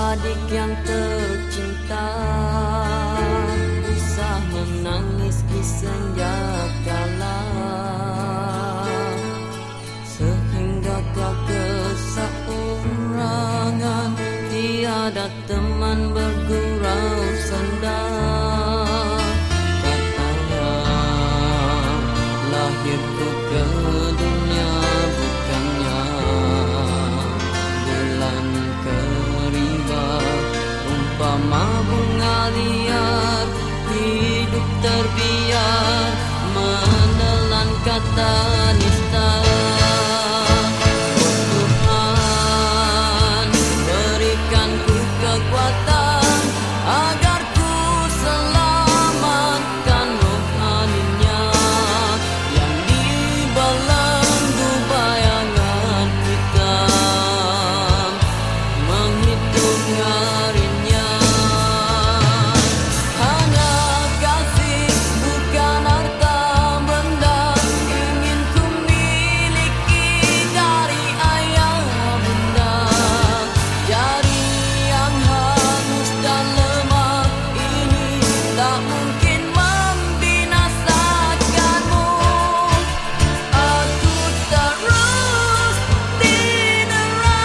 adik yang tercinta, usah menangis di senja kala, sehingga kau keseorangan, tiada teman bergurau senda. Katanya lahirku ke dunia bukannya bulan keriba, umpama bunga liar, hidup terbiar menelan kata nista. Oh Tuhan, berikan ku kekuatan agar ku selamatkan rohaninya yang dibelenggu bayangan hitam, menghitung harinya. Hanya kasih bukan harta benda, ingin ku miliki dari ayah bunda. Jari yang hangus dan lemah ini tak mungkin membinasakanmu. Aku terus didera,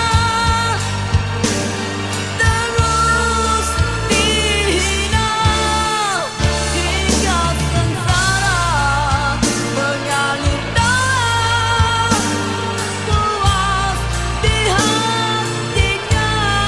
terus dihina, hingga sengsara mengalir darah puas di hatinya.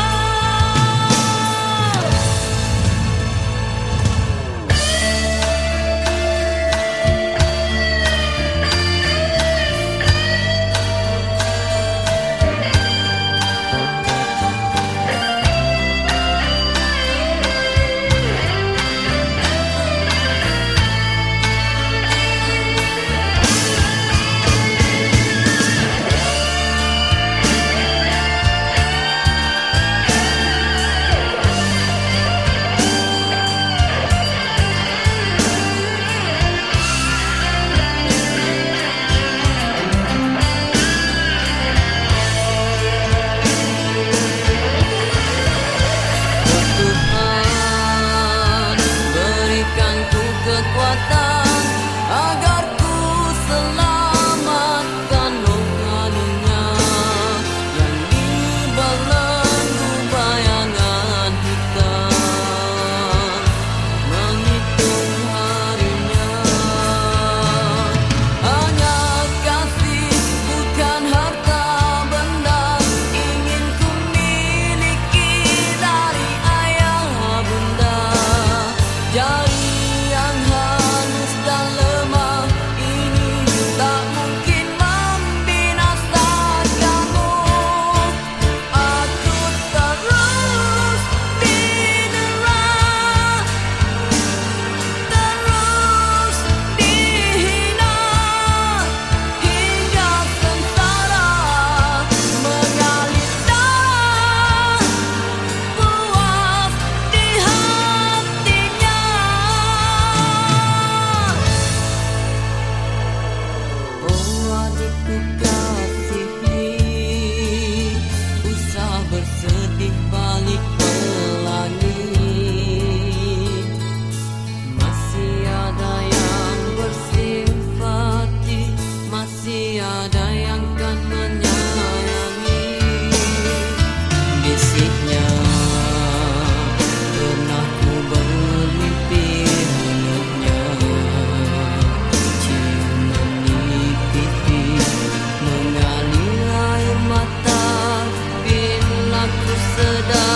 Tuhan, berikan ku kekuatan agar ku selamatkan rohaninya yang dibelenggu bayangan hitam, menghitung harinya. Hanya kasih bukan harta benda, ingin ku miliki dari ayah bunda. Jari yang hangus dan lemah ini tak mungkin membinasakanmu. Aku terus didera, terus dihina, hingga sengsara mengalir darah puas di hatinya. Oh adikku kasihi, usah bersedih balik pelangi. Masih ada yang bersimpati, masih ada yang kan menyayangi. Bisiknya pernah ku bermimpi menurutnya, ciuman di pipi mengalir air mata bila ku sedar